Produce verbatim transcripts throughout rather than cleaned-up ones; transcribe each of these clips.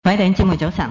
各位弟兄姊妹早晨。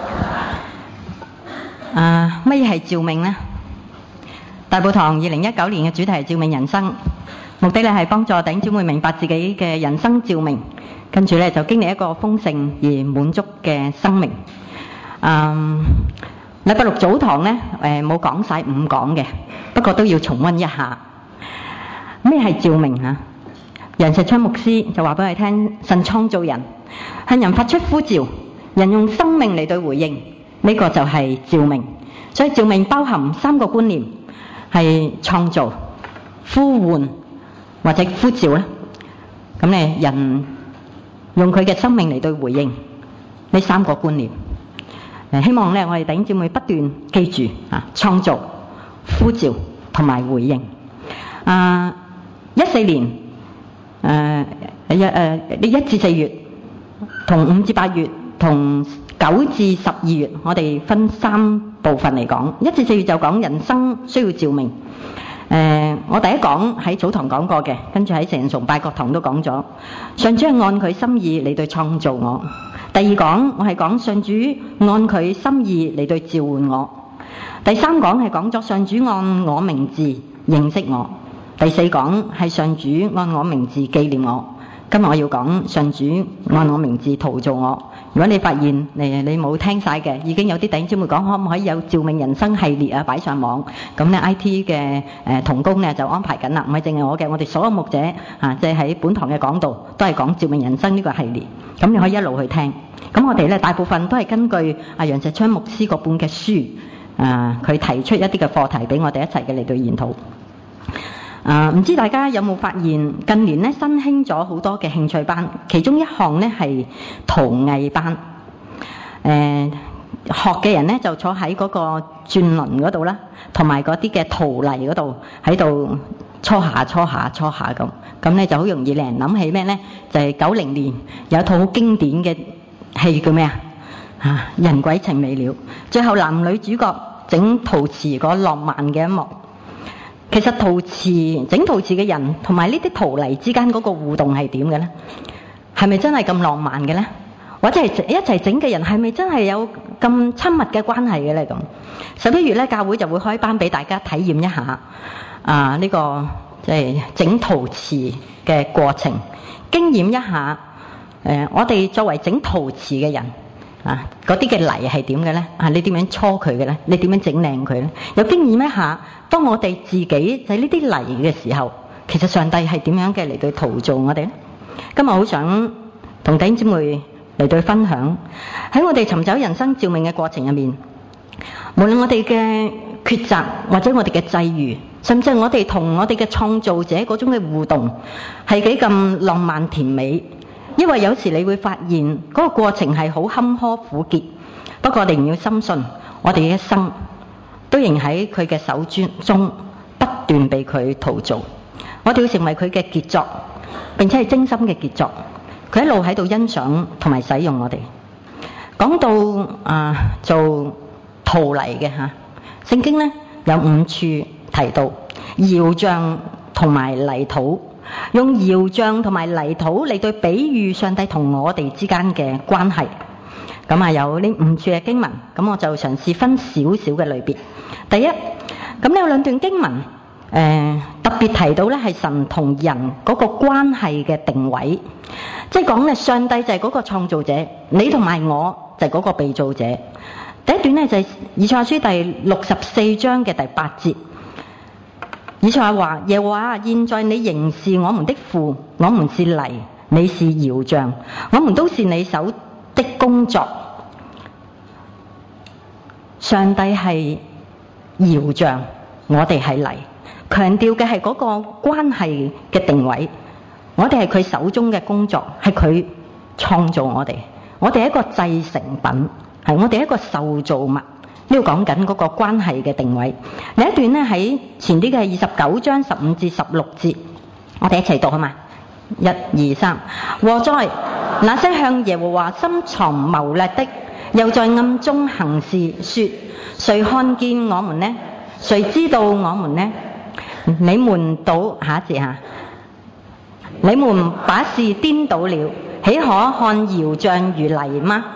啊，乜嘢係召命呢？大埔堂二零一九年嘅主題係召命人生，目的咧係幫助弟兄姊妹明白自己嘅人生召命，跟住咧就經歷一個豐盛而滿足嘅生命。嗯，禮拜六早堂咧誒冇講晒五講嘅，不過都要重溫一下。咩係召命啊？楊石昌牧師就話俾我哋聽，神創造人，向人發出呼召，人用生命嚟對回應，呢、這個就係召命。所以召命包含三個觀念，係創造、呼喚或者呼召啦。咁咧，人用佢嘅生命嚟對回應呢三個觀念。誒，希望咧我哋弟兄姊妹不斷記住啊，創造、呼召同埋回應。啊，一四年誒一誒一至四月，同五至八月，同九至十二月，我哋分三部分嚟講。一至四月就講人生需要召命。誒、呃，我第一講喺早堂講過嘅，跟住喺成人崇拜各堂都講咗。上主係按佢心意嚟對創造我。第二講我係講上主按佢心意嚟對召喚我。第三講係講咗上主按我名字認識我。第四講係上主按我名字紀念我。今日我要講上主按我名字陶造我。如果你發現你你冇聽晒嘅，已經有啲弟兄姊妹講可唔可以有召命人生系列啊擺上網，咁咧 I T 嘅誒同工咧就安排緊啦，唔係淨係我嘅，我哋所有牧者啊，即係喺本堂嘅講道都係講召命人生呢個系列，咁你可以一路去聽。咁我哋咧大部分都係根據阿楊石昌牧師嗰本嘅書啊，佢提出一啲嘅課題俾我哋一齊嘅嚟到研討。啊，唔知大家有冇發現近年咧新興咗好多嘅興趣班，其中一項咧係陶藝班。誒、呃，學嘅人咧就坐喺嗰個轉輪嗰度啦，同埋嗰啲嘅陶泥嗰度喺度搓下搓下搓下咁，咁咧就好容易令人諗起咩咧？就係九零年有一套好經典嘅戲叫咩啊？啊，人鬼情未了，最後男女主角整陶瓷嗰浪漫嘅一幕。其實陶瓷整陶瓷嘅人同埋呢啲陶泥之間嗰個互動係點嘅呢？係咪真係咁浪漫嘅呢？或者係一齊整嘅人係咪真係有咁親密嘅關係嘅呢？咁十一月咧，教會就會開班俾大家體驗一下啊呢、這個即係、就是、整陶瓷嘅過程，經驗一下誒、呃、我哋作為整陶瓷嘅人啊，嗰啲嘅泥係點嘅呢？啊，你點樣搓佢嘅呢？你點樣整靚佢呢？有經驗一下，當我哋自己喺呢啲泥嘅時候，其實上帝係點樣嘅嚟對陶造我哋呢？今日好想同弟兄姊妹嚟對分享，喺我哋尋找人生召命嘅過程入面，無論我哋嘅抉擇或者我哋嘅際遇，甚至係我哋同我哋嘅創造者嗰種嘅互動，係幾咁浪漫甜美。因為有時你會發現嗰個過程係好坎坷苦澀，不過我哋唔要深信，我哋嘅一生都仍喺佢嘅手中不斷被佢陶造。我哋要成為佢嘅傑作，並且係精心嘅傑作。佢一路喺度欣賞同埋使用我哋。講到啊做陶泥嘅嚇，聖經咧有五處提到窯匠同埋泥土。用窯匠同埋泥土嚟對比喻上帝同我哋之間嘅關係。咁啊有呢五處嘅經文，咁我就嘗試分少少嘅類別。第一，咁呢有兩段經文，誒、呃、特別提到咧係神同人嗰個關係嘅定位，即係講咧上帝就係嗰個創造者，你同埋我就係嗰個被造者。第一段咧就係以賽亞書第六十四章嘅第八節。以賽亞話：耶和華，現在你仍是我們的父，我們是泥，你是窯匠，我們都是你手的工作。上帝係窯匠，我哋係泥，強調嘅係嗰個關係嘅定位。我哋係佢手中嘅工作，係佢創造我哋，我哋係一個製成品，係我哋一個受造物。呢度講緊嗰個關係嘅定位。另一段呢，喺前啲嘅二十九章十五至十六節，我哋一齊讀好嘛？一二三，禍哉！那些向耶和華深藏謀略的，又在暗中行事，說：誰看見我們呢？誰知道我們呢？你們倒下一節嚇，你們把事顛倒了，豈可看窯匠如泥嗎？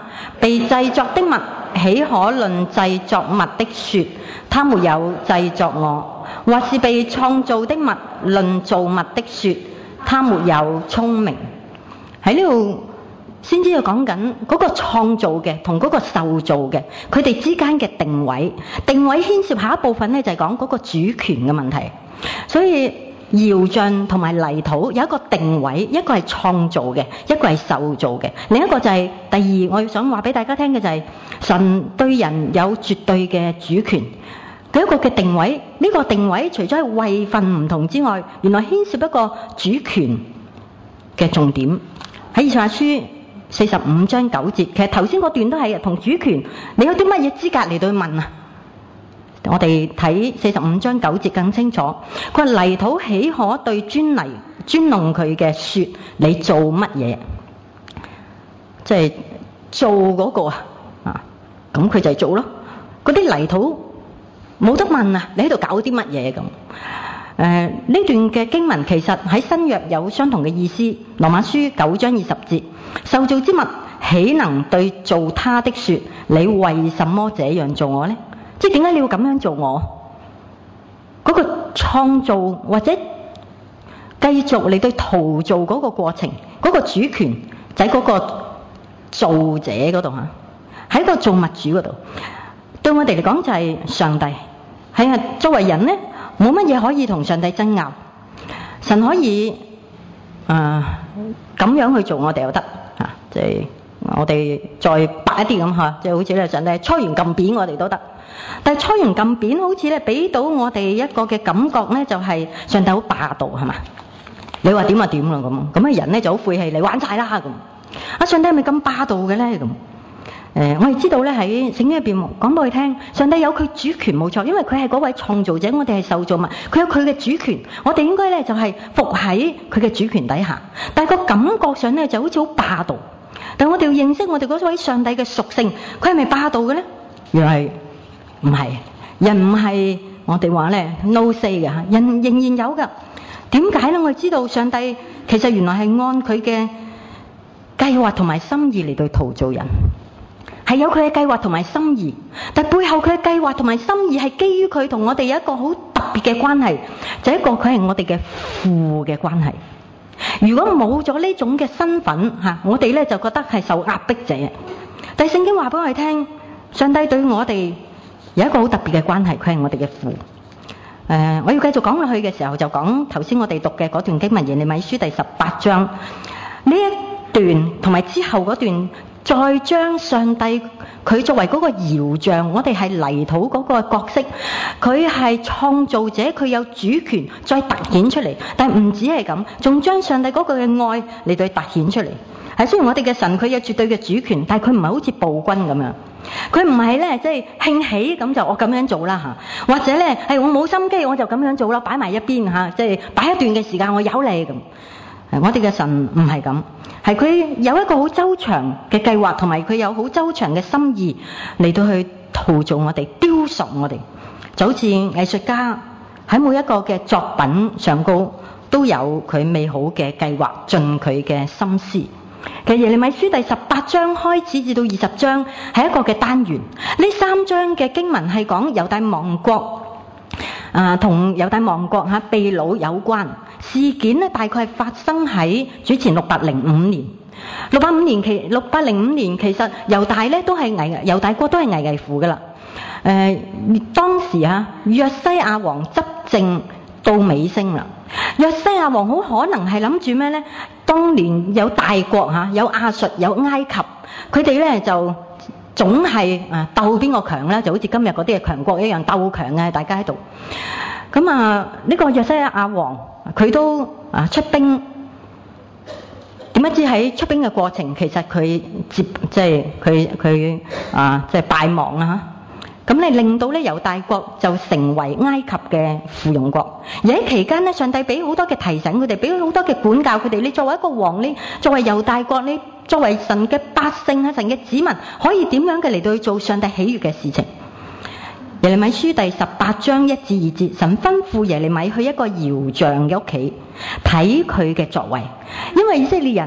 被製作的物，豈可論製作物的說，他沒有製作我？或是被創造的物，論造物的說，他沒有聰明？喺呢度先知道講緊嗰個創造嘅同嗰個受造嘅，佢哋之間嘅定位，定位牽涉下一部分咧就係講嗰個主權嘅問題。所以窯匠同埋泥土有一個定位，一個係創造嘅，一個係受造嘅。另一個就係、是、第二，我想話俾大家聽嘅就係、是、神對人有絕對嘅主權。佢一個嘅定位，呢、這個定位除咗係位份唔同之外，原來牽涉一個主權嘅重點。喺以賽亞書四十五章九節，其實頭先嗰段都係同主權，你有啲乜嘢資格嚟到去問啊？我哋睇四十五章九節更清楚。佢話泥土豈可對專泥專弄佢嘅說，你做乜嘢？即係做嗰個啊，啊，咁佢就係做咯。嗰啲泥土冇得問啊，你喺度搞啲乜嘢咁？誒、呃，呢段嘅經文其實喺新約有相同嘅意思。羅馬書九章二十節，受造之物豈能對造他的說，你為什麼這樣做我呢？即係點解你要咁樣做我？嗰、那個創造或者繼續嚟對陶造嗰個過程，嗰、那個主權就喺嗰個造者嗰度嚇，喺個造物主嗰度。對我哋嚟講就係上帝。係啊，作為人呢，冇乜嘢可以同上帝爭拗。神可以啊咁、呃、樣去做我哋又得嚇，即、啊、係、就是、我哋再白一啲咁嚇，即、就、係、是、好似咧上帝搓完撳扁我哋都得。但係搓完撳扁好似咧俾到我哋一個嘅感覺咧，就係、是、上帝好霸道係嘛？你話點就點啦咁，咁啊人咧就好晦氣，你玩晒啦咁。啊上帝係咪咁霸道嘅咧咁？誒、呃，我哋知道咧喺聖經入邊講到佢聽，上帝有佢主權冇錯，因為佢係嗰位創造者，我哋係受造物，佢有佢嘅主權，我哋應該咧就係、是、服喺佢嘅主權底下。但係個感覺上咧就好似好霸道。但係我哋要認識我哋嗰位上帝嘅屬性，佢係咪霸道嘅咧？原來唔係，人唔係我哋話咧 no say 嘅嚇，人仍然有㗎。點解咧？我哋知道上帝其實原來係按佢嘅計劃同埋心意嚟到陶造人。係有佢嘅計劃同埋心意，但背後佢嘅計劃同埋心意係基於佢同我哋有一個好特別嘅關係，就係、一個佢係我哋嘅父嘅關係。如果冇咗呢種嘅身份嚇，我哋咧就覺得係受壓迫者。但係聖經話俾我哋聽，上帝對我哋有一個好特別嘅關係，佢係我哋嘅父。誒、呃，我要繼續講落去嘅時候，就講頭先我哋讀嘅嗰段經文，耶利米書第十八章呢一段，同埋之後嗰段。再將上帝佢作為嗰個窯匠，我哋係泥土嗰個角色，佢係創造者，佢有主權，再凸顯出嚟。但係唔止係咁，仲將上帝嗰個嘅愛嚟到凸顯出嚟。係雖然我哋嘅神佢有絕對嘅主權，但係佢唔係好似暴君咁樣，佢唔係咧即係興起咁就我咁樣做啦嚇，或者咧係我冇心機我就咁樣做啦，擺埋一邊嚇，即係擺一段嘅時間我有你咁。我哋嘅神唔係咁，係佢有一個好周詳嘅計劃，同埋佢有好周詳嘅心意嚟到去陶造我哋、雕塑我哋，就好似藝術家喺每一個嘅作品上高都有佢美好嘅計劃，盡佢嘅心思。其實耶利米書第十八章開始至到二十章係一個嘅單元，呢三章嘅經文係講猶大亡國，啊同猶大亡國嚇被擄有關。事件咧大概係發生喺主前六百零五年，六百五年期六百零五年其實猶大咧都係危猶大國都係危危乎噶啦。誒、呃、當時啊約西亞王執政到尾聲啦，約西亞王好可能係諗住咩咧？當年有大國嚇，有亞述有埃及，佢哋咧就總係啊鬥邊個強咧，就好似今日嗰啲嘅強國一樣鬥強嘅，大家喺度。咁啊呢、這個約西亞王佢都啊出兵，點不知喺出兵嘅過程，其實佢接即係佢佢啊即係敗亡啦嚇。咁你令到咧猶大國就成為埃及嘅附庸國，而喺期間咧，上帝俾好多嘅提醒佢哋，俾好多嘅管教佢哋。你作為一個王，你作為猶大國，你作為神嘅百姓啊，神嘅子民，可以點樣嘅嚟到去做上帝喜悅嘅事情？耶利米書第十八章一至二節，神吩咐耶利米去一個窯匠嘅屋企睇佢嘅作為，因為以色列人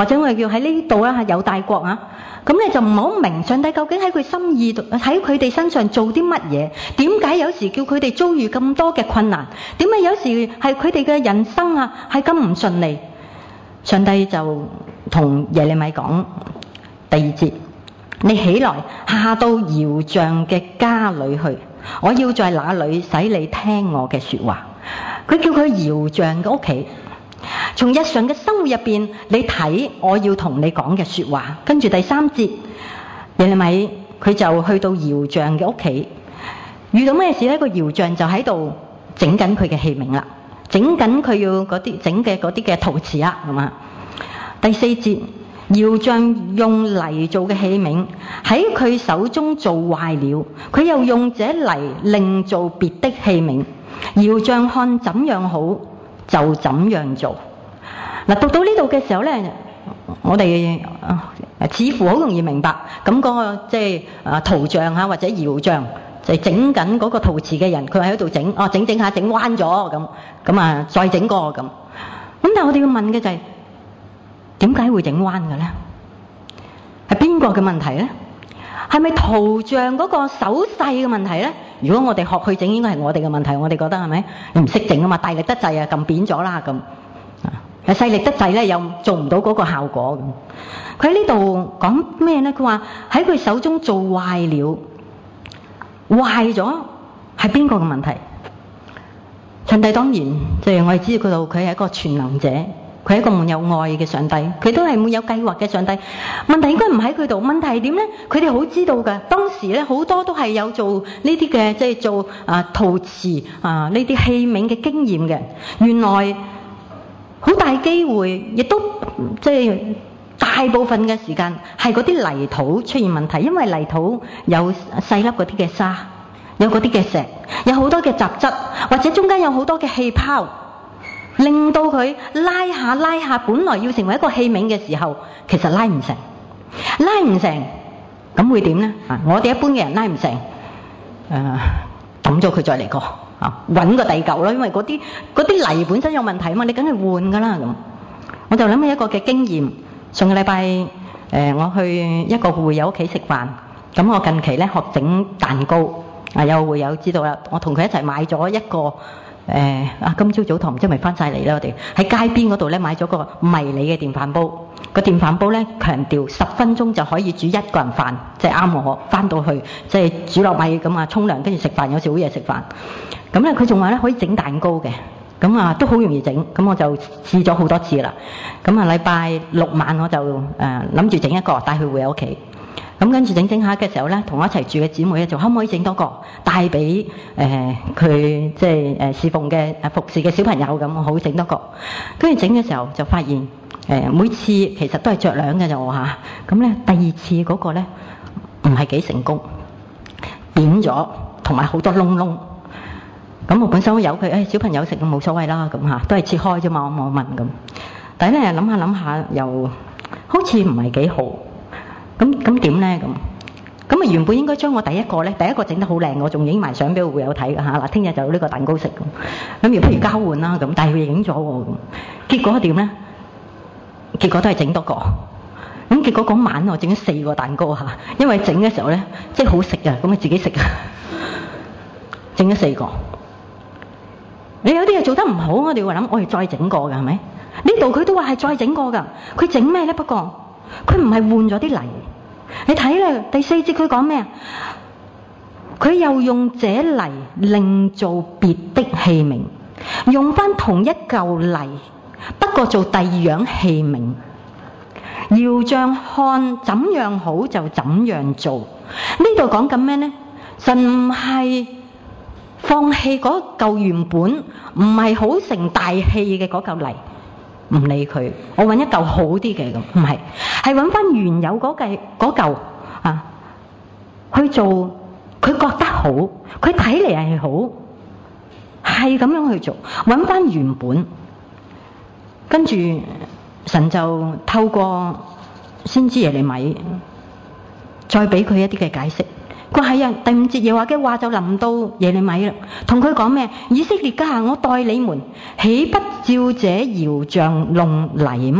或者我哋叫喺呢度啦，猶大國啊，咁你就唔好明上帝究竟喺佢心意度喺佢哋身上做啲乜嘢？點解有時叫佢哋遭遇咁多嘅困難？點解有時係佢哋嘅人生啊係咁唔順利？上帝就同耶利米講第二節：你起來下到窯匠嘅家裏去，我要在那裏使你聽我嘅說話。佢叫佢窯匠嘅屋企，從日常嘅生活入邊，你睇我要同你講嘅說話。跟住第三節，耶利米佢就去到窯匠嘅屋企，遇到咩事呢？個窯匠就喺度整緊佢嘅器皿啦，整緊佢要嗰啲整嘅嗰啲嘅陶瓷啦，係嘛？第四節，窯匠用泥做嘅器皿喺佢手中做壞了，佢又用這泥另做別的器皿。窯匠看怎樣好就怎樣做。嗱，讀到呢度嘅時候咧，我哋、呃、似乎好容易明白，咁、那、嗰個即係啊陶匠啊或者窯匠就係整緊嗰個陶瓷嘅人，佢喺度整，哦整整下整彎咗咁，咁啊再整過咁。咁但係我哋要問嘅就係點解會整彎嘅咧？係邊個嘅問題咧？係咪陶匠嗰個手勢嘅問題咧？如果我哋學去整，應該係我哋嘅問題。我哋覺得係咪？你唔識整啊嘛，大力得滯啊，撳扁咗啦咁。係細力得滯咧，又做唔到嗰個效果咁。佢喺呢度講咩咧？佢話喺佢手中做壞了，壞咗係邊個嘅問題？上帝當然即係我哋知道佢係一個全能者。佢係一個滿有愛嘅上帝，佢都係滿有計劃嘅上帝。問題應該唔喺佢度，問題係點呢？佢哋好知道㗎。當時咧好多都係有做呢啲嘅，即係做啊陶瓷啊呢啲器皿嘅經驗嘅。原來好大機會，亦都即係大部分嘅時間係嗰啲泥土出現問題，因為泥土有細粒嗰啲嘅沙，有嗰啲嘅石，有好多嘅雜質，或者中間有好多嘅氣泡。令到佢拉下拉下，本來要成為一個器皿嘅時候，其實拉唔成，拉唔成，咁會點呢？啊，我哋一般嘅人拉唔成，誒抌咗佢再嚟過，啊揾個第嚿咯，因為嗰啲嗰啲泥本身有問題啊嘛，你梗係換㗎啦咁。我就諗起一個嘅經驗，上個禮拜誒我去一個會友屋企食飯，咁我近期咧學整蛋糕，啊有會友知道啦，我同佢一齊買咗一個。誒啊！今朝早堂唔知係咪翻晒嚟啦？我哋喺街邊嗰度咧買咗個迷你嘅電飯煲，個電飯煲咧強調十分鐘就可以煮一個人飯，即係啱我翻到去即係煮落米咁啊，沖涼跟住食飯，有時好夜食飯。咁咧佢仲話咧可以整蛋糕嘅，咁啊都好容易整，咁我就試咗好多次啦。咁啊禮拜六晚我就誒諗住整一個帶去會友屋企。咁跟住整整下嘅時候咧，同我一齊住嘅姊妹咧，就可唔可以整多個帶俾誒佢即係誒侍奉嘅誒服侍嘅小朋友咁，我好整多個。跟住整嘅時候就發現誒、呃、每次其實都係着兩嘅啫喎嚇。咁咧第二次嗰個咧唔係幾成功，扁咗同埋好多窿窿。咁我本身都有佢，誒、哎、小朋友食咁冇所謂啦咁嚇，都係切開啫嘛，我冇問咁。但係咧諗下諗下又好似唔係幾好。咁咁點咧咁？咁啊原本應該將我第一個咧，第一個整得好靚，我仲影埋相俾個會友睇㗎嚇。嗱，聽日就有呢個蛋糕食咁。咁如不如交換啦咁，但係佢影咗喎咁。結果點咧？結果都係整多個。咁結果嗰晚我整咗四個蛋糕嚇，因為整嘅時候咧即係好食啊，咁啊自己食啊，整咗四個。你有啲嘢做得唔好，我哋會諗我哋再整過㗎係咪？呢度佢都話係再整過㗎。佢整咩咧？不過佢唔係換咗啲泥。你睇咧，第四節佢講咩啊？佢又用這泥另做別的器皿，用翻同一嚿泥，不過做第二樣器皿。窯匠看怎樣好就怎樣做。呢度講緊咩呢？神唔係放棄嗰嚿原本唔係好成大器嘅嗰嚿泥。唔理佢，我揾一嚿好啲嘅咁，唔係，係揾翻原有嗰嚿嗰嚿啊去做，佢覺得好，佢睇嚟係好，係咁樣去做，揾翻原本，跟住神就透過先知耶利米，再俾佢一啲嘅解釋。佢係啊，第五節耶和華嘅話就臨到耶利米啦，同佢講咩？以色列家，我待你們，豈不照這窯匠弄泥嗎？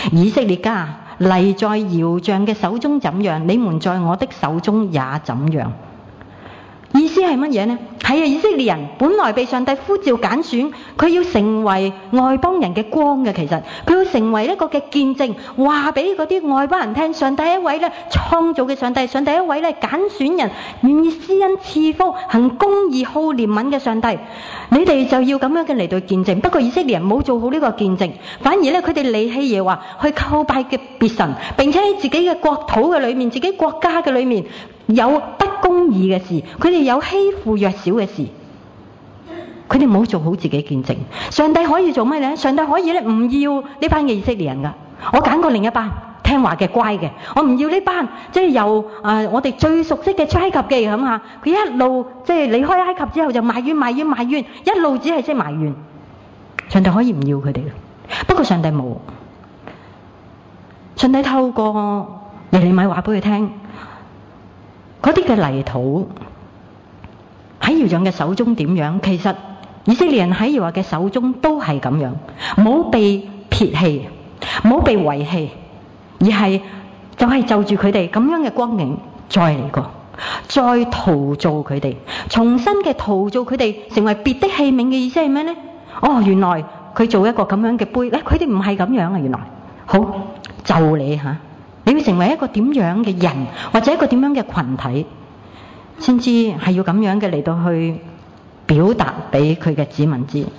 以色列家，犁在窯匠嘅手中怎樣，你們在我的手中也怎樣。意思係乜嘢呢？係啊，以色列人本來被上帝呼召揀選，佢要成為外邦人嘅光嘅。其實佢要成為一個嘅見證，話俾嗰啲外邦人聽，上帝一位咧創造嘅上帝，上帝一位咧揀選人，願意施恩賜福、行公義、好憐憫嘅上帝。你哋就要咁樣嘅嚟到見證。不過以色列人冇做好呢個見證，反而咧佢哋離棄耶和華，去叩拜嘅別神，並且喺自己嘅國土嘅裏面、自己國家嘅裏面有不公義嘅事，佢哋有欺負弱小嘅事，佢哋冇做好自己見證。上帝可以做咩呢？上帝可以咧唔要呢班嘅以色列人噶，我揀過另一班聽話嘅乖嘅，我唔要呢班即係由啊、呃、我哋最熟悉嘅出埃及記咁吓，佢一路即係離開埃及之後就埋怨埋怨埋怨，一路只係識埋怨。上帝可以唔要佢哋，不過上帝冇。上帝透過耶利米話俾佢聽，嗰啲嘅泥土喺窯匠嘅手中點樣，其實以色列人喺耶和華嘅手中都係咁樣，冇被撇棄，冇被遺棄，而係就係就住佢哋咁樣嘅光景再嚟過，再陶造佢哋，重新嘅陶造佢哋成為別的器皿嘅意思係咩呢？哦，原來佢做一個咁樣嘅杯咧，佢哋唔係咁樣啊！原來好就你吓，你要成為一個點樣嘅人，或者一個點樣嘅群體，先至係要咁樣嘅嚟到去表達俾佢嘅子民知。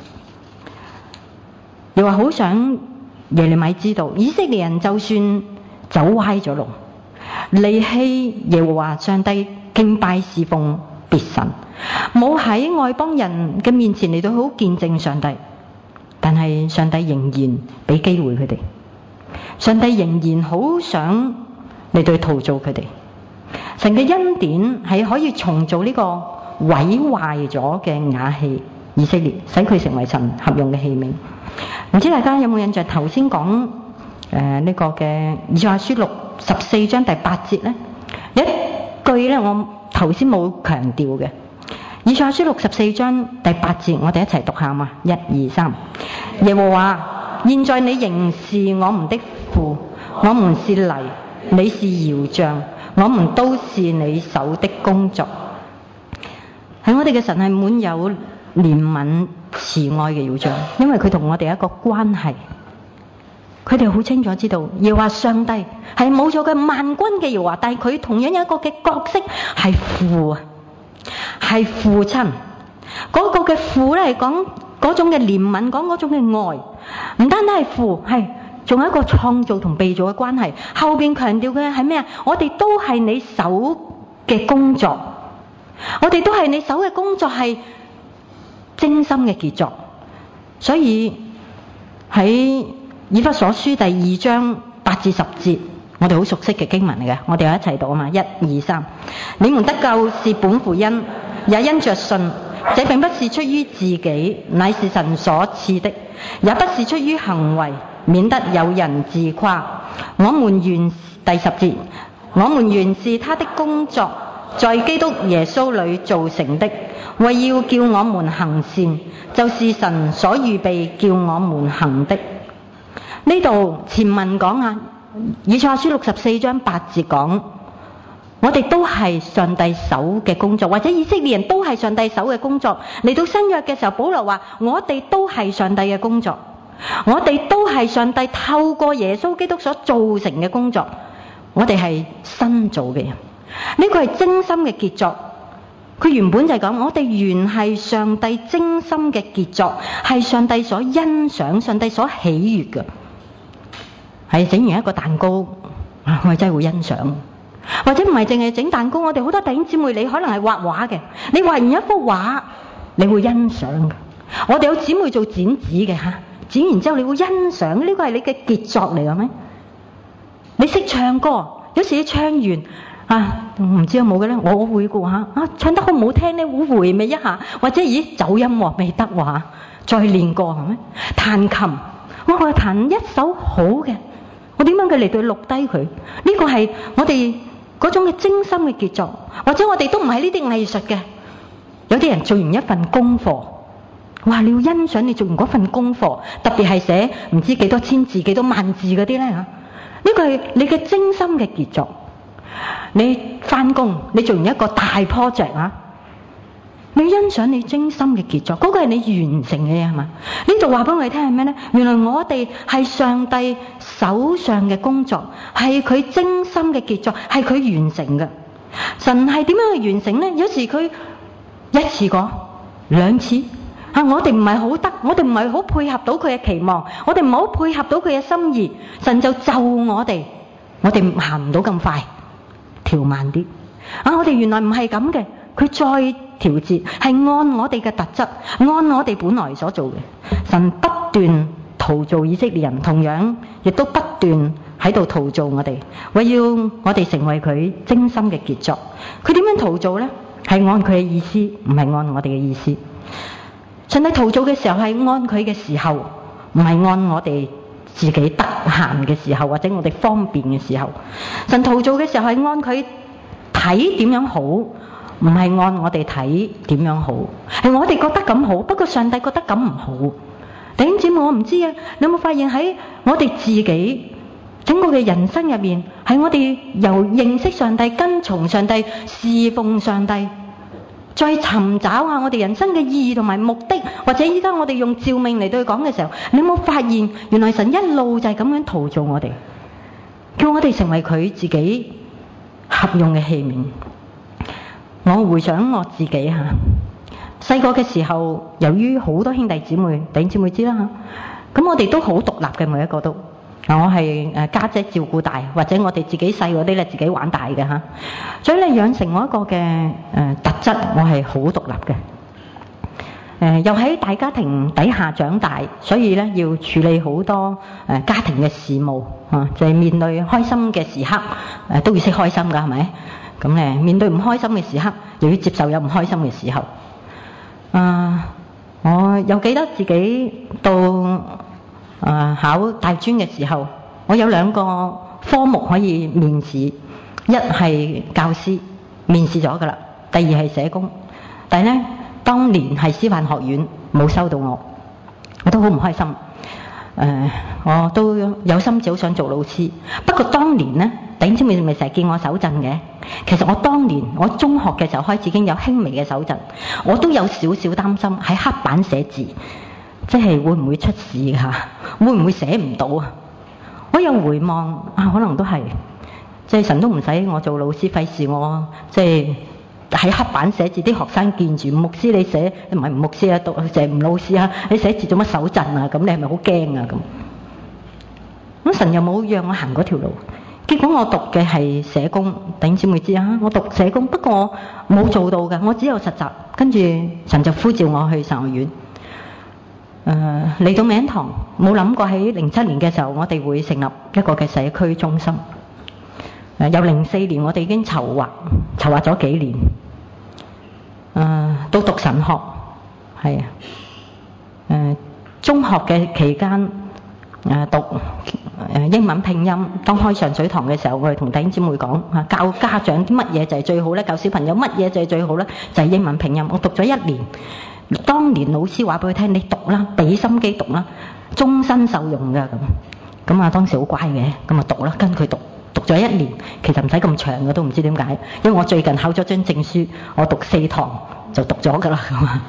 又話好想耶利米知道，以色列人就算走歪咗路，離棄耶和華上帝，敬拜侍奉別神，冇喺外邦人嘅面前嚟到好見證上帝，但係上帝仍然俾機會佢哋，上帝仍然好想嚟到陶造佢哋。神嘅恩典係可以重造呢個毀壞咗嘅瓦器以色列，使佢成為神合用嘅器皿。唔知大家有冇印象？頭先講誒呢個嘅以賽亞書六十四章第八節咧，有一句咧我頭先冇強調嘅。以賽亞書六十四章第八節，我哋一齊讀下嘛，一二三。耶和華，現在你仍是我們的父，我們是泥，你是窯匠，我們都是你手的工作。喺我哋嘅神係滿有憐憫慈愛嘅窯匠，因為佢同我哋有一個關係。佢哋好清楚知道，耶和華上帝係冇咗嘅萬軍嘅耶和華，但係佢同樣有一個嘅角色係父啊，係父親。嗰、那個嘅父咧係講嗰種嘅憐憫，講嗰種嘅愛，唔單單係父，係仲有一個創造同被造嘅關係。後邊強調嘅係咩啊？我哋都係你手嘅工作，我哋都係你手嘅工作，係精心嘅傑作。所以喺以弗所書第二章八至十節，我哋好熟悉嘅經文嚟嘅，我哋又一齊讀啊嘛，一二三。你們得救是本乎恩，也因着信。這並不是出於自己，乃是神所賜的；也不是出於行為，免得有人自誇。我們原第十節，我們原是他的工作，在基督耶穌裏造成的，為要叫我們行善，就是神所預備叫我們行的。呢度前文講啊，以賽亞書六十四章八節講，我哋都係上帝手嘅工作，或者以色列人都係上帝手嘅工作。嚟到新約嘅時候，保羅話我哋都係上帝嘅工作，我哋都係上帝透過耶穌基督所造成嘅工作，我哋係新造嘅人。呢個係精心嘅傑作。佢原本就係講，我哋原係上帝精心嘅傑作，係上帝所欣賞、上帝所喜悅嘅。係整完一個蛋糕，我哋真係會欣賞。或者唔係淨係整蛋糕，我哋好多弟兄姊妹，你可能係畫畫嘅，你畫完一幅畫，你會欣賞嘅。我哋有姊妹做剪紙嘅吓，剪完之後你會欣賞，呢個係你嘅傑作嚟嘅咩？你識唱歌，有時你唱完啊，唔知有冇嘅咧？我會嘅吓，啊唱得好唔好聽咧？會回味一下，或者咦走音樂未得喎，再練過係咩？彈琴，我係彈一首好嘅。我點樣嘅嚟到錄低佢？呢個係我哋嗰種嘅精心嘅傑作，或者我哋都唔係呢啲藝術嘅。有啲人做完一份功課， 哇！你要欣賞你做完嗰份功課，特別係寫唔知幾多千字、幾多萬字嗰啲咧嚇，呢個係你嘅精心嘅傑作。你翻工，你做完一個大 project 啊，你欣賞你精心嘅傑作，嗰個係你完成嘅嘢係嘛？呢度話俾我哋聽係咩咧？原來我哋係上帝手上嘅工作，係佢精心嘅傑作，係佢完成嘅。神係點樣去完成咧？有時佢一次過、兩次啊，我哋唔係好得，我哋唔係好配合到佢嘅期望，我哋唔係好配合到佢嘅心意，神就咒我哋，我哋行唔到咁快，調慢啲啊！我哋原來唔係咁嘅，佢再調節，係按我哋嘅特質，按我哋本來所做嘅。神不斷陶造以色列人，同樣亦都不斷喺度陶造我哋，為要我哋成為佢精心嘅傑作。佢點樣陶造呢？係按佢嘅意思，唔係按我哋嘅意思。上帝陶造嘅時候係按佢嘅時候，唔係按我哋自己得閒嘅時候，或者我哋方便嘅時候。神陶造嘅時候係按佢睇點樣好，唔係按我哋睇點樣好，係我哋覺得咁好，不過上帝覺得咁唔好。弟兄姊妹，我唔知啊，你有冇發現喺我哋自己整個嘅人生入面，係我哋由認識上帝、跟從上帝、侍奉上帝，再尋找下我哋人生嘅意義同埋目的，或者依家我哋用召命嚟對佢講嘅時候，你有冇發現原來神一路就係咁樣陶造我哋，叫我哋成為佢自己合用嘅器皿。我回想我自己吓，細個嘅時候，由於好多兄弟姊妹，弟兄姊妹知啦吓，咁我哋都好獨立嘅，每一個都。我係誒家姐照顧大，或者我哋自己細嗰啲咧自己玩大嘅吓，所以咧養成我一個嘅誒、呃、特質，我係好獨立嘅。誒、呃、又喺大家庭底下長大，所以咧要處理好多誒、呃、家庭嘅事務啊，就係、是、面對開心嘅時刻誒、呃、都要識開心噶，係咪？咁咧面對唔開心嘅時刻，又要接受有唔開心嘅時候。啊、呃，我又記得自己到啊、呃！考大專嘅時候，我有兩個科目可以面試，一係教師，面試咗㗎喇；第二係社工。但係咧，當年係師範學院冇收到我，我都好唔開心。誒、呃，我都有心就好想做老師。不過當年咧，弟兄姊妹咪成日見我手震嘅。其實我當年我中學嘅時候開始已經有輕微嘅手震，我都有少少擔心喺黑板寫字。即係會唔會出事㗎？會唔會寫唔到啊？我又回望啊，可能都係，即係神都唔使我做老師，費事我即係喺黑板寫字，啲學生見住牧師你寫，唔係牧師啊，讀就係吳老師啊，你寫字做乜手震啊？咁你係咪好驚啊？咁咁神又冇讓我行嗰條路，結果我讀嘅係社工，弟兄姊妹知啊，我讀社工，不過我冇做到㗎，我只有實習，跟住神就呼召我去神學院。誒嚟、呃、到名堂，冇諗過喺零七年嘅時候，我哋會成立一個嘅社區中心。誒、呃、由零四年，我哋已經籌劃籌劃咗幾年。誒、呃、到讀神學，係啊。誒、呃、中學嘅期間，誒、呃、讀誒、呃、英文拼音。當開上水堂嘅時候，我哋同弟兄姊妹講啊，教家長啲乜嘢就係最好咧，教小朋友乜嘢就係最好咧，就係、是、英文拼音。我讀咗一年。當年老師話俾佢聽，你讀啦，俾心機讀啦，終身受用㗎咁。咁啊，當時好乖嘅，咁啊讀啦，跟佢讀，讀咗一年，其實唔使咁長嘅，都唔知點解。因為我最近考咗張證書，我讀四堂就讀咗㗎啦咁啊。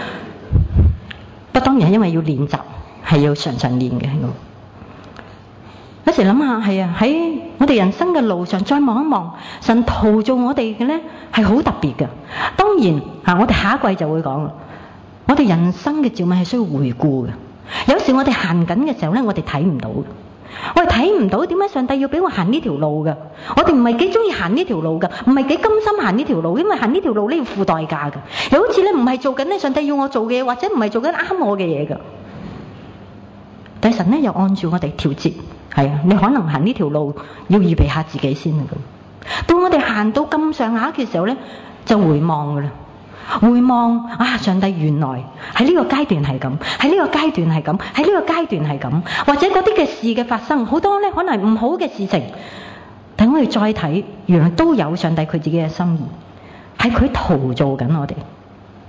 不過當然係因為要練習，係要常常練嘅。有時諗下係啊，喺我哋人生嘅路上再望一望，神陶造我哋嘅咧係好特別嘅。當然嚇，我哋下一季就會講。我哋人生嘅召命係需要回顧嘅。有時我哋行緊嘅時候咧，我哋睇唔到，我哋睇唔到點解上帝要俾我行呢條路嘅。我哋唔係幾中意行呢條路嘅，唔係幾甘心行呢條路，因為行呢條路咧要付代價嘅。又好似咧唔係做緊咧上帝要我做嘅嘢，或者唔係做緊啱我嘅嘢嘅。但係神咧又按住我哋調節，係啊，你可能行呢條路要預備下自己先啊咁。到我哋行到咁上下嘅時候咧，就回望㗎啦。回望啊！上帝原來喺呢個階段係咁，喺呢個階段係咁，喺呢個階段係咁，或者嗰啲嘅事嘅發生，好多咧可能唔好嘅事情，等我哋再睇，原來都有上帝佢自己嘅心意，係佢陶造緊我哋。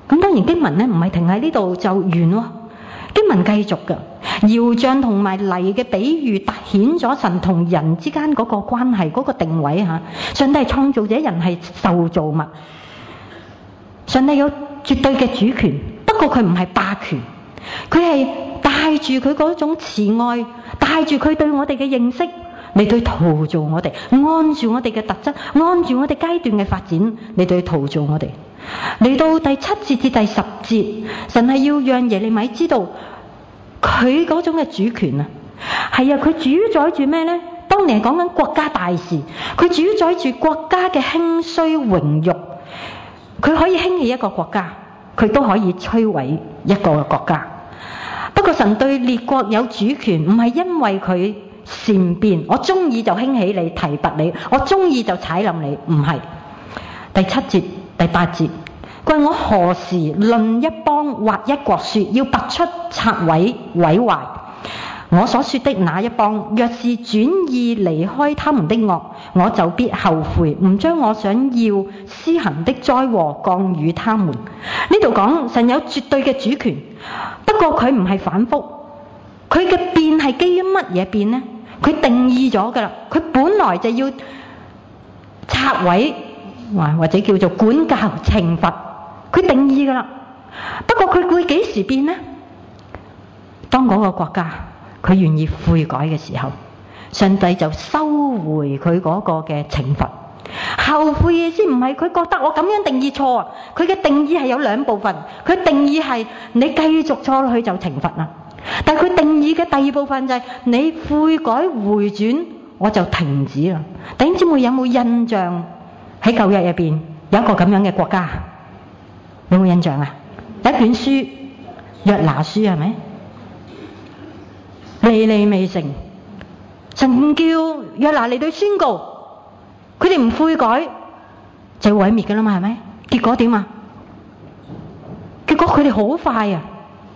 咁當然經文咧唔係停喺呢度就完喎，經文繼續嘅。窯匠同埋泥嘅比喻凸顯咗神同人之間嗰個關係，嗰個定位嚇。上帝係創造者，人係受造物。上帝有絕對嘅主權，不過佢唔係霸權，佢係帶住佢嗰種慈愛，帶住佢對我哋嘅認識嚟對陶造我哋，按住我哋嘅特質，按住我哋階段嘅發展嚟對陶造我哋。嚟到第七節至第十節，神係要讓耶利米知道佢嗰種嘅主權啊，係啊，佢主宰住咩呢？當年係講緊國家大事，佢主宰住國家嘅興衰榮辱，佢可以興起一個國家，佢都可以摧毀一個國家。不過神對列國有主權，唔係因為佢善變，我中意就興起你提拔你，我中意就踩冧你，唔係。第七節第八節，佢話我何時論一邦或一國說要拔出拆毀毀壞？我所說的那一邦，若是轉意離開他們的惡，我就必後悔，唔將我想要施行的災禍降與他們。呢度講神有絕對嘅主權，不過佢唔係反覆，佢嘅變係基於乜嘢變呢？佢定義咗㗎啦，佢本來就要拆毀，或者叫做管教懲罰，佢定義㗎啦。不過佢會幾時變呢？當嗰個國家佢願意悔改嘅時候，上帝就收回佢嗰個嘅懲罰。後悔嘅意思唔係佢覺得我咁樣定義錯啊，佢嘅定義係有兩部分，佢定義係你繼續錯落去就懲罰啦。但係佢定義嘅第二部分就係你悔改回轉，我就停止啦。弟兄姊妹有冇印象喺舊約入邊有一個咁樣嘅國家？有冇印象啊？有一卷書約拿書係咪？尼尼微城，神叫約拿嚟到宣告，佢哋唔悔改就會毀滅㗎啦嘛，係咪？結果點啊？結果佢哋好快啊！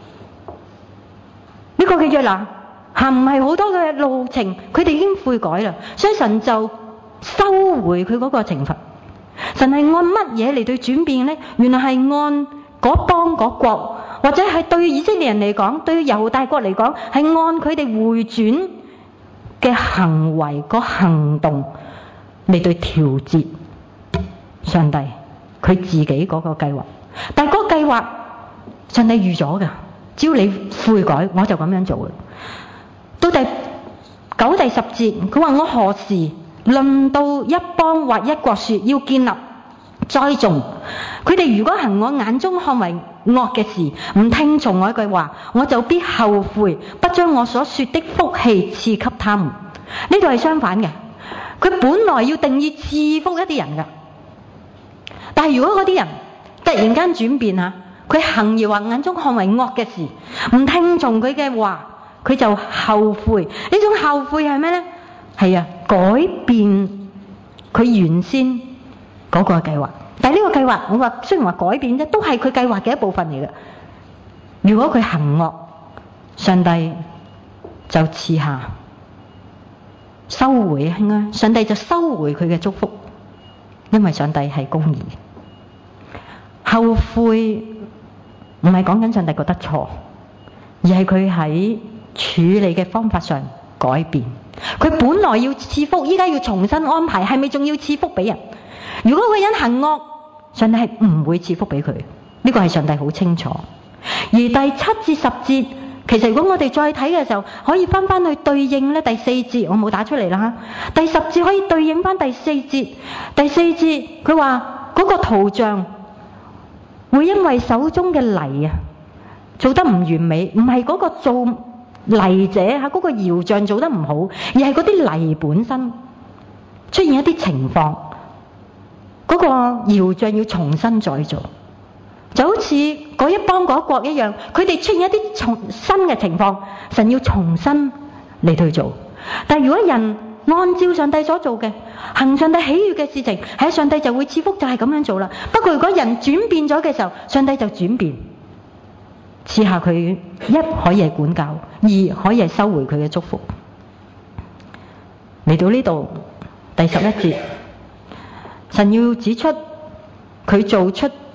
呢個嘅約拿行唔係好多嘅路程，佢哋已經悔改啦，所以神就收回佢嗰個懲罰。神係按乜嘢嚟到轉變呢？原來係按嗰邦嗰國，或者係對以色列人嚟講，對猶大國嚟講，係按佢哋回轉嘅行為個行動嚟對調節上帝佢自己嗰個計劃。但係嗰個計劃上帝預咗㗎，只要你悔改，我就咁樣做嘅。到第九、第十節，佢話我何時論到一邦或一國說要建立栽種，佢哋如果行我眼中看為惡嘅事，唔聽從我一句話，我就必後悔，不將我所說的福氣賜給他們。呢度係相反嘅，佢本來要定義賜福一啲人㗎，但係如果嗰啲人突然間轉變吓，佢行而話眼中看為惡嘅事，唔聽從佢嘅話，佢就後悔。呢種後悔係咩呢？係啊，改變佢原先嗰個計劃。但係呢個計劃，我話雖然話改變啫，都係佢計劃嘅一部分嚟嘅。如果佢行惡，上帝就賜下收回啊！上帝就收回佢嘅祝福，因為上帝係公義。後悔唔係講緊上帝覺得錯，而係佢喺處理嘅方法上改變。佢本來要賜福，依家要重新安排，係咪仲要賜福俾人？如果個人行惡，上帝係唔會賜福俾佢，呢個係上帝好清楚。而第七至十節，其實如果我哋再睇嘅時候，可以翻翻去對應咧第四節，我冇打出嚟啦。第十節可以對應翻第四節。第四節佢話嗰個圖像會因為手中嘅泥啊做得唔完美，唔係嗰個做泥者吓，嗰個窯匠做得唔好，而係嗰啲泥本身出現一啲情況。嗰個窯匠要重新再做，就好似嗰一邦嗰一國一樣，佢哋出現一啲重新嘅情況，神要重新嚟去做。但係如果人按照上帝所做嘅，行上帝喜悅嘅事情，喺上帝就會賜福，就係咁樣做啦。不過如果人轉變咗嘅時候，上帝就轉變，賜下佢一可以係管教，二可以係收回佢嘅祝福。嚟到呢度第十一節。神要指出佢做出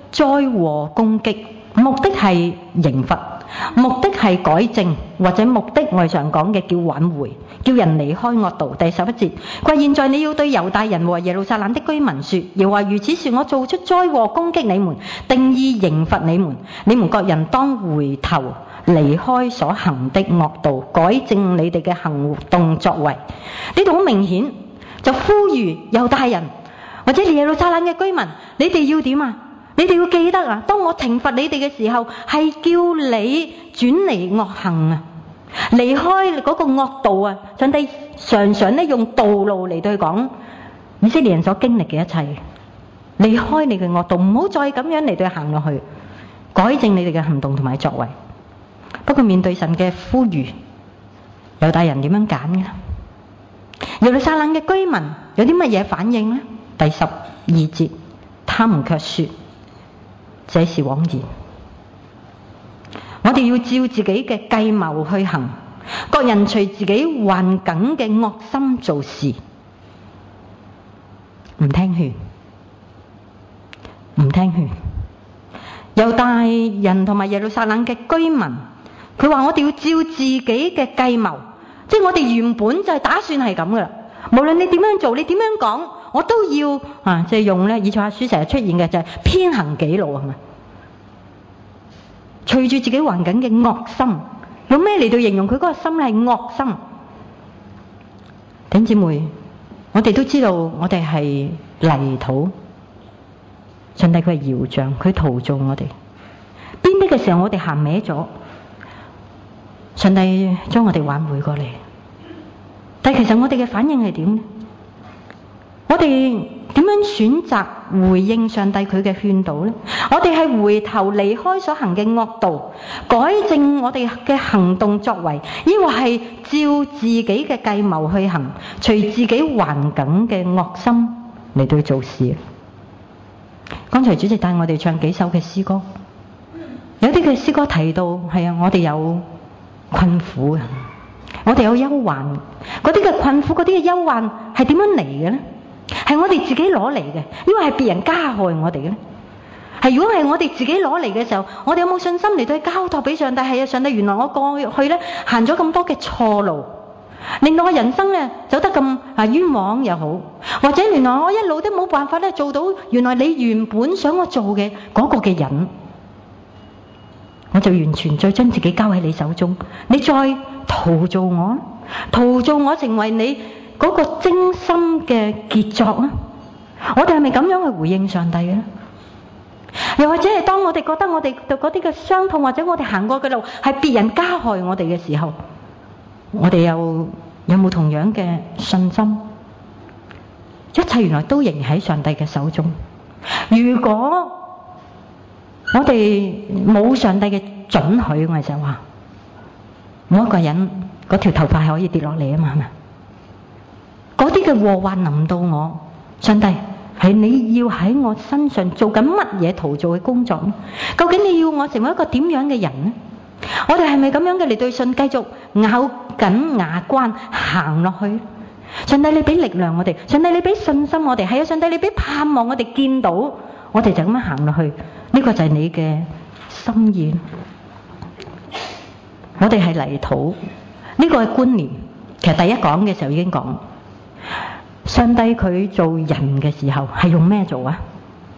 災禍攻擊，目的係刑罰，目的係改正，或者目的我哋常講嘅叫挽回，叫人離開惡道。第十一節，佢話現在你要對猶大人和耶路撒冷的居民說，耶和華如此說，我做出災禍攻擊你們，定意刑罰你們，你們各人當回頭離開所行的惡道，改正你哋嘅行動作為。呢度好明顯就呼籲猶大人或者耶路撒冷嘅居民，你哋要點啊？你哋要記得啊，當我懲罰你哋嘅時候，係叫你轉離惡行啊，離開嗰個惡道啊。上帝常常咧用道路嚟對講以色列人所經歷嘅一切，離開你嘅惡道，唔好再咁樣嚟對行落去，改正你哋嘅行動同埋作為。不過面對神嘅呼籲，猶大人點樣揀嘅呢？耶路撒冷嘅居民有啲乜嘢反應呢？第十二節，他們卻說，這是枉然。我哋要照自己嘅計謀去行，各人隨自己頑梗嘅惡心做事，唔聽勸，唔聽勸。猶大人同埋耶路撒冷嘅居民，佢話我哋要照自己嘅計謀，即係我哋原本就係打算係咁噶啦。無論你點樣做，你點樣講，我都要啊，即係用咧以賽亞書成日出現嘅就係偏行己路，係咪？隨住自己環境嘅惡心，用咩嚟到形容佢嗰個心係惡心？弟兄姊妹，我哋都知道我哋係泥土，上帝佢係窯匠，佢陶造我哋。邊啲嘅時候我哋行歪咗，上帝將我哋挽回過嚟。但係其實我哋嘅反應係點呢？我哋點樣選擇回應上帝佢嘅勸導呢？我哋係回頭離開所行嘅惡道，改正我哋嘅行動作為，抑或係照自己嘅計謀去行，隨自己頑梗嘅惡心嚟對做事？剛才主席帶我哋唱幾首嘅詩歌，有啲嘅詩歌提到係啊，我哋有困苦嘅，我哋有憂患。嗰啲嘅困苦，嗰啲嘅憂患係點樣嚟嘅呢？係我哋自己攞嚟嘅，因為係別人加害我哋嘅咧。係如果係我哋自己攞嚟嘅時候，我哋有冇信心嚟到交託俾上帝？係啊，上帝，原來我過去咧行咗咁多嘅錯路，令到我人生咧走得咁啊冤枉又好，或者原來我一路都冇辦法咧做到原來你原本想我做嘅嗰個嘅人，我就完全再將自己交喺你手中，你再陶造我，陶造我成為你嗰個精心嘅傑作啊！我哋係咪咁樣去回應上帝嘅咧？又或者係當我哋覺得我哋嗰啲嘅傷痛，或者我哋行過嘅路係別人加害我哋嘅時候，我哋又有冇同樣嘅信心？一切原來都仍然喺上帝嘅手中。如果我哋冇上帝嘅准許，我哋就話冇一個人嗰條頭髮係可以跌落嚟啊嘛，係咪？嗰啲嘅禍患臨到我，上帝係你要喺我身上做緊乜嘢陶造嘅工作呢？究竟你要我成為一個點樣嘅人呢？我哋係咪咁樣嘅嚟對信繼續咬緊牙關行落去？上帝你俾力量我哋，上帝你俾信心我哋，係啊，上帝你俾盼望我哋見到，我哋就咁樣行落去，呢個就係你嘅心意。我哋係泥土，呢個係觀念。其實第一講嘅時候已經講，上帝佢做人嘅時候係用咩做啊？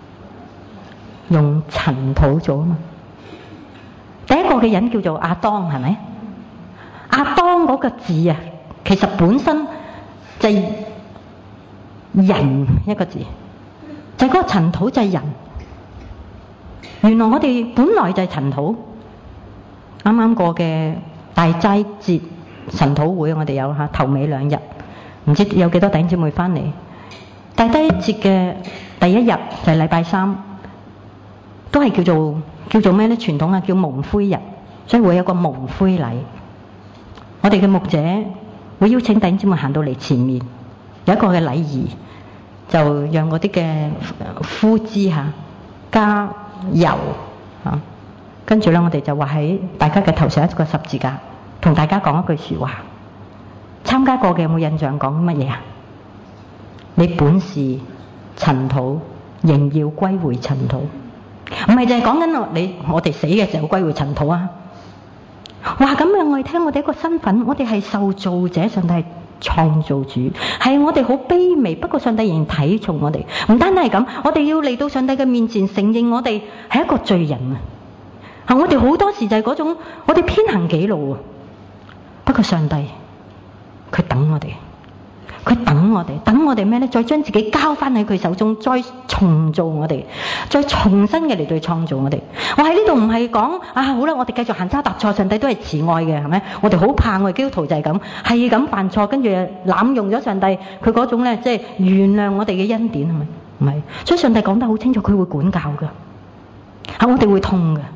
用塵土做啊嘛。第一個嘅人叫做亞當，係咪？亞當嗰個字啊，其實本身就係人一個字，就係嗰個塵土就係人。原來我哋本來就係塵土。啱啱過嘅大齋節神禱會，我哋有嚇頭尾兩日，唔知有幾多弟兄姊妹翻嚟。大齋節嘅第一日就係禮拜三，都係叫做叫做咩咧？傳統啊，叫蒙灰日，所以會有個蒙灰禮。我哋嘅牧者會邀請弟兄姊妹行到嚟前面，有一個嘅禮儀，就讓嗰啲嘅枯枝嚇加油嚇。跟住咧，我哋就畫喺大家嘅頭上一個十字架，同大家講一句説話。參加過嘅有冇印象講乜嘢啊？你本是塵土，仍要歸回塵土。 唔係就係講緊我你我哋死嘅時候歸回塵土啊！話咁樣我哋聽我哋一個身份，我哋係受造者，上帝係創造主，係我哋好卑微，不過上帝仍然睇重我哋。唔單單係咁，我哋要嚟到上帝嘅面前承認我哋係一個罪人啊！啊，我哋好多時就係嗰種我哋偏行己路啊！不過上帝佢等我哋。佢等我哋，等我哋咩呢？再將自己交翻喺佢手中，再重造我哋，再重新嘅嚟到創造我哋。我喺呢度唔係講啊，好啦，我哋繼續行差踏錯，上帝都係慈愛嘅，係咪？我哋好怕我哋基督徒就係咁，係咁犯錯，跟住濫用咗上帝佢嗰種呢，即係原諒我哋嘅恩典，係咪？唔係，所以上帝講得好清楚，佢會管教㗎，啊，我哋會痛㗎。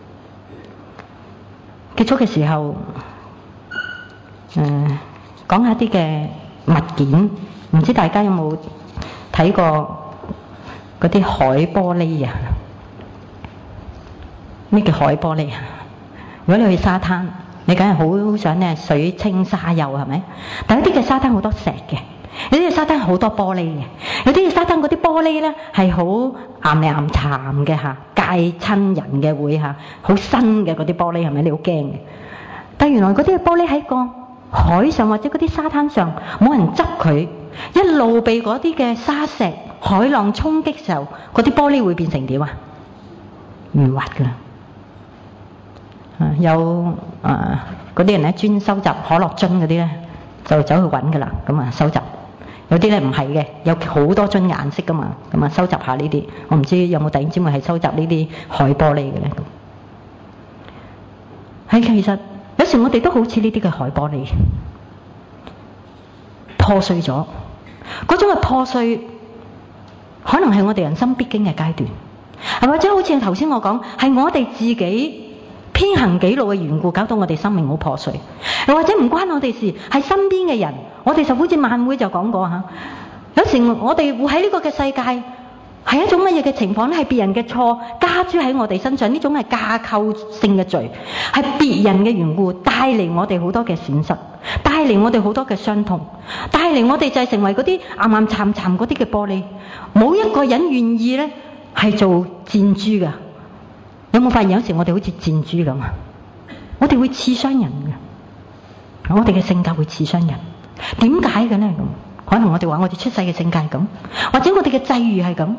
結束嘅時候，誒、呃，講下啲嘅物件，唔知大家有冇睇過嗰啲海玻璃啊？咩叫海玻璃啊？如果你去沙灘，你梗係好想咧水清沙幼，係咪？但有啲嘅沙灘好多石嘅，有啲嘅沙灘好多玻璃嘅，有啲嘅沙灘嗰啲玻璃咧係好岩嚟岩巉嘅嚇，戒親人嘅會嚇，好新嘅嗰啲玻璃係咪？你好驚嘅。但原來嗰啲嘅玻璃喺個海上或者嗰啲沙灘上冇人執佢，一路被嗰啲嘅沙石海浪衝擊嘅時候，嗰啲玻璃會變成點啊？唔滑㗎。啊，有啊嗰啲人咧專收集可樂樽嗰啲咧，就走去揾㗎啦，咁啊收集。有啲咧唔係嘅，有好多樽顏色㗎嘛，咁啊收集下呢啲。我唔知有冇弟兄姊妹係收集呢啲海玻璃嘅咧？係其實。有時我哋都好似呢啲嘅海玻璃破碎咗，嗰種嘅破碎可能係我哋人生必經嘅階段，或者好似頭先我講，係我哋自己偏行己路嘅緣故，搞到我哋生命好破碎，又或者唔關我哋事，係身邊嘅人。我哋就好似晚會就講過吓，有時我哋活喺呢個嘅世界係一種乜嘢嘅情況呢？係別人嘅錯加諸喺我哋身上，呢種係架構性嘅罪，係別人嘅緣故帶嚟我哋好多嘅損失，帶嚟我哋好多嘅傷痛，帶嚟我哋就係成為嗰啲岩岩巉巉嗰啲嘅玻璃。冇一個人願意呢係做箭豬噶。有冇發現有時我哋好似箭豬咁啊？我哋會刺傷人嘅，我哋嘅性格會刺傷人。點解嘅呢？咁可能我哋話我哋出世嘅性格係咁，或者我哋嘅際遇係咁。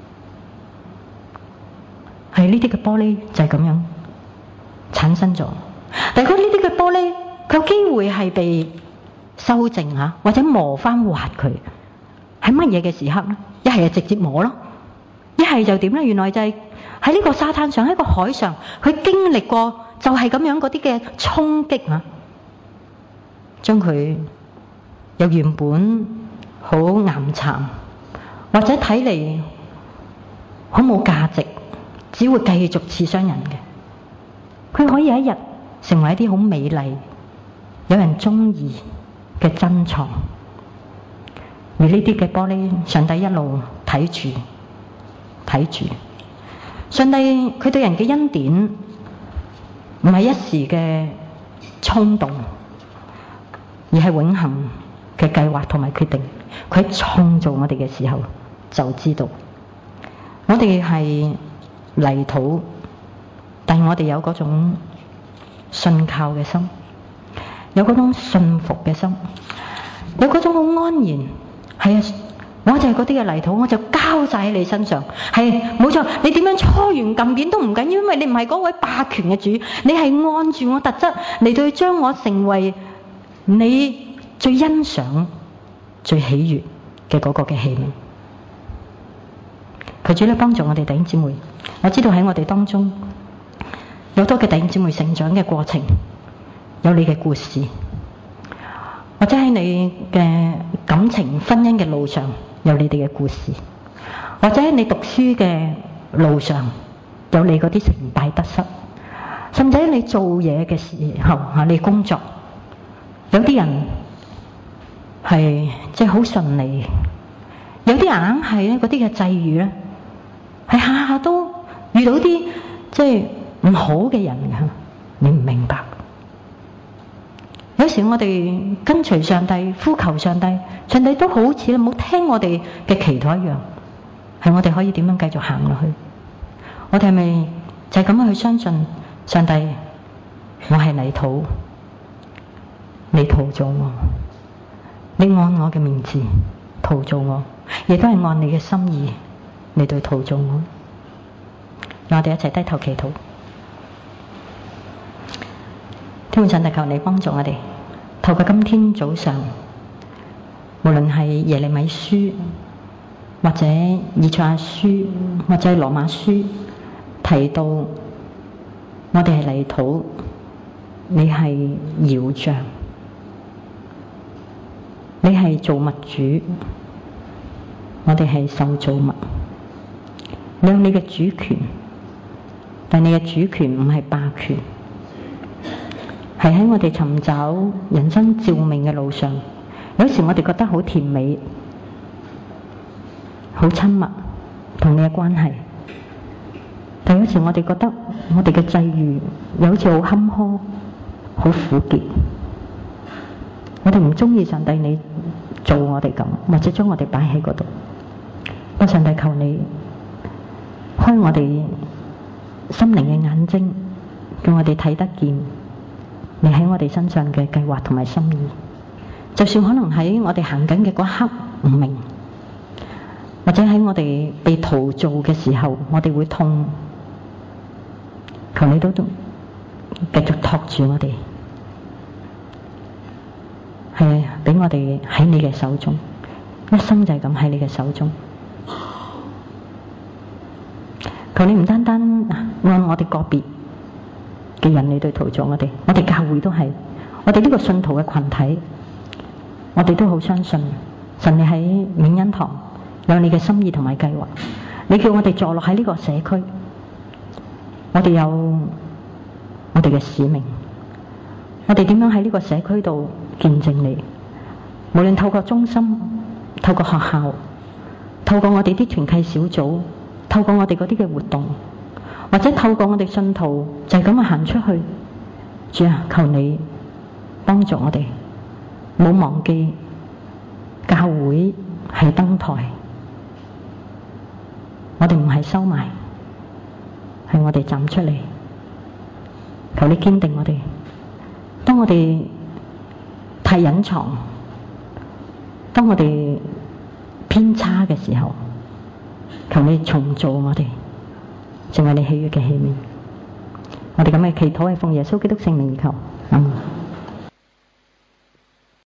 係呢啲嘅玻璃就係咁樣產生咗，但係如果呢啲嘅玻璃佢有機會係被修正吓，或者磨翻滑佢，喺乜嘢嘅時刻呢？一係就直接磨咯，一係就點呢？原來就係喺呢個沙灘上，喺個海上，佢經歷過就係咁樣嗰啲嘅衝擊啊，將佢由原本好岩巉，或者睇嚟好冇價值，只會繼續刺傷人嘅，佢可以有一日成為一啲好美麗、有人中意嘅珍藏。而呢啲嘅玻璃，上帝一路睇住睇住。上帝佢對人嘅恩典唔係一時嘅衝動，而係永恆嘅計劃同埋決定。佢喺創造我哋嘅時候就知道，我哋係泥土，但係我哋有嗰種信靠嘅心，有嗰種信服嘅心，有嗰種好安然。係啊，我就係嗰啲嘅泥土，我就交晒喺你身上。係冇錯，你點樣搓圓撳扁都唔緊要，因為你唔係嗰位霸權嘅主，你係按住我特質嚟到將我成為你最欣賞、最喜悅嘅嗰個嘅器皿。求主咧幫助我哋弟兄姊妹。我知道喺我哋當中有多嘅弟兄姊妹成長嘅過程，有你嘅故事，或者喺你嘅感情婚姻嘅路上有你哋嘅故事，或者喺你讀書嘅路上有你嗰啲成敗得失，甚至喺你做嘢嘅時候吓，你工作有啲人係即係好順利，有啲人硬係咧嗰啲嘅際遇咧係下下都遇到啲即係唔好嘅人嘅，你唔明白。有時我哋跟隨上帝，呼求上帝，上帝都好似冇聽我哋嘅祈禱一樣，係我哋可以點樣繼續行落去？ 我哋係咪就係咁樣去相信上帝？我係泥土，你陶造我，你按我嘅名字陶造我，亦都係按你嘅心意嚟到陶造我。讓我哋一齊低頭祈禱。天父上帝，求你幫助我哋，透過今天早上，無論係耶利米書，或者以賽亞書，或者羅馬書，提到我哋係泥土，你係窯匠，你係造物主，我哋係受造物。你有你嘅主權，但你嘅主權唔係霸權，係喺我哋尋找人生召命嘅路上，有時我哋覺得好甜美，好親密同你嘅關係，但有時我哋覺得我哋嘅際遇又好似好坎坷，好苦澀。我哋唔中意上帝你做我哋咁，或者將我哋擺喺嗰度。我上帝求你開我哋心靈嘅眼睛，叫我哋睇得見你喺我哋身上嘅計劃同埋心意。就算可能喺我哋行緊嘅嗰刻唔明，或者喺我哋被陶造嘅時候，我哋會痛，求你都都繼續托住我哋，係俾我哋喺你嘅手中，一生就係咁喺你嘅手中。求你唔單單按我哋個別嘅人嚟對陶造我哋，我哋教會都係，我哋呢個信徒嘅群體，我哋都好相信神你喺永恩堂有你嘅心意同埋計劃。你叫我哋坐落喺呢個社區，我哋有我哋嘅使命，我哋點樣喺呢個社區度見證你？無論透過中心，透過學校，透過我哋啲團契小組，透過我哋嗰啲嘅活動，或者透過我哋信徒就係咁樣行出去。主啊，求你幫助我哋，冇忘記教會係燈台，我哋唔係收埋，係我哋站出嚟。求你堅定我哋，當我哋太隱藏，當我哋偏差嘅時候，求你重造我哋，成為你喜悅嘅器皿。我哋咁嘅祈禱係奉耶穌基督聖名而求，阿們。